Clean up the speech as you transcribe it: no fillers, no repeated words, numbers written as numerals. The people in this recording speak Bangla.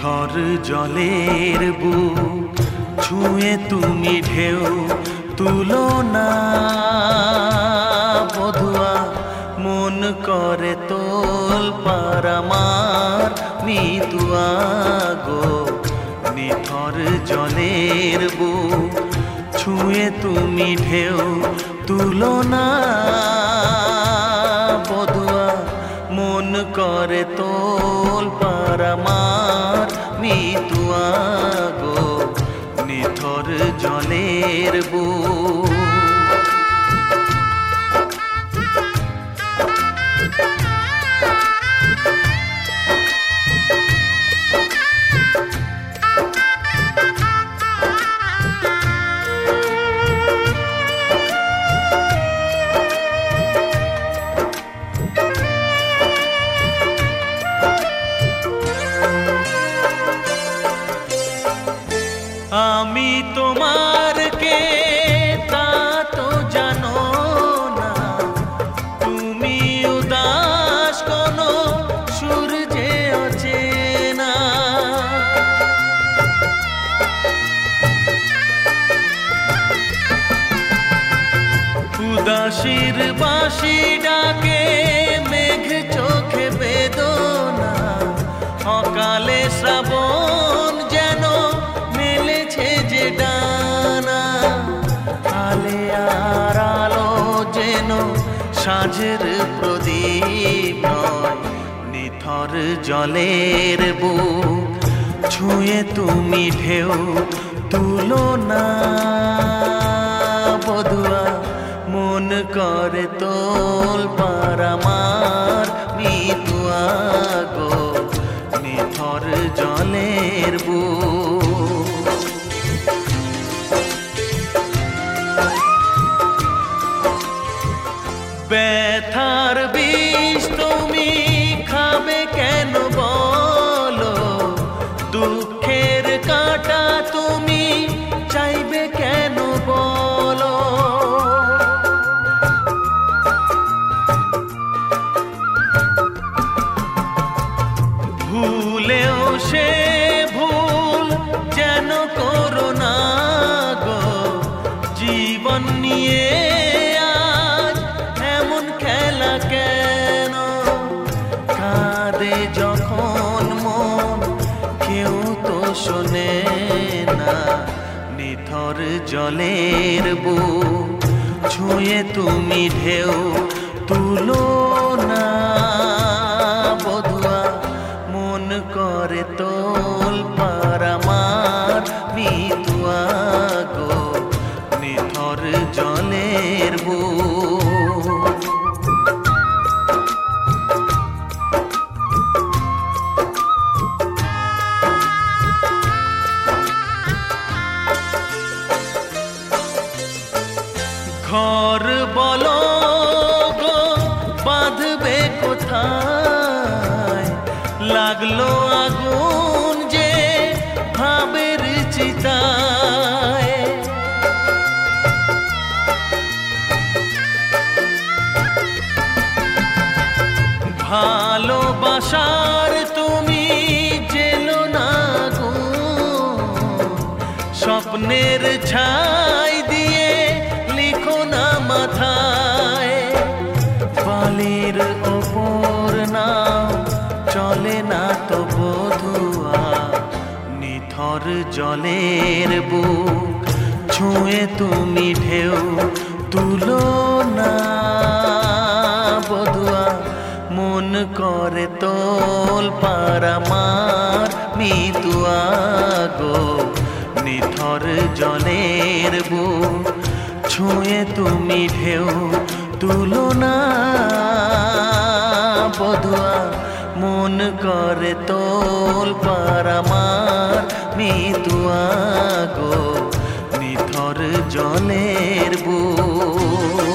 নিথর জলের বুক ছুঁয়ে তুমি ঢেউ তুলো না বধুয়া, মন করে তোল পার আমার মিতুয়া গো। নিথর জলের বুক ছুঁয়ে তুমি ঢেউ তুলো না বধুয়া, মন করে তোল পার আমার মিতুয়া গো। নিথর জলের বুক আমি তোমার কে তা তো জানো না, তুমি উদাস কোনো সূর্যে অচেনা। উদাসীর বাঁশি ডাকে মেঘ চোখে বেদনা, অকালে শ্রাবণ যেন মেলেছে যে ডানা। আলে আর আলো যেন সাঁঝের প্রদীপ নয়, নিথর জলের বুক ছুঁয়ে তুমি ঢেউ তুলো না বধুয়া, মন করে তোল পার আমার মিতুয়া গো। নিথর জলের বুক ব্যথার বিষ তুমি খাবে কেন বলো, দুঃখের কাঁটা তুমি চাইবে কেন বলো। ভুলেও সে ভুল যেন করো না গো, জীবন নিয়ে আজ এমন খেলা কেন। কাঁদে যখন মন কেউ তো শোনে না, নিথর জলের বুক ছুঁয়ে তুমি ঢেউ তুলো না বধুয়া, মন করে তোল পার আমার মিতুয়া গো। নিথর জলের বুক ঘর বলো গো বাঁধবে কোথায়, লাগলো আগুন যে ভাবের চিতায়। ভালোবাসার তুমি জেলো না আগুন, স্বপ্নের ছাই দিয়ে লিখো না মাথায়। বালির ওপর নাও চলে না তো বধুয়া, নিথর জলের বুক ছুঁয়ে তুমি ঢেউ তুলো না বধুয়া, মন করে তোল পার আমার মিতুয়া গো। নিথর জলের বুক ছুঁয়ে তুমি ঢেউ তুলো না বধুয়া, মন করে তোল পার আমার মিতুয়া গো। নিথর জলের বুক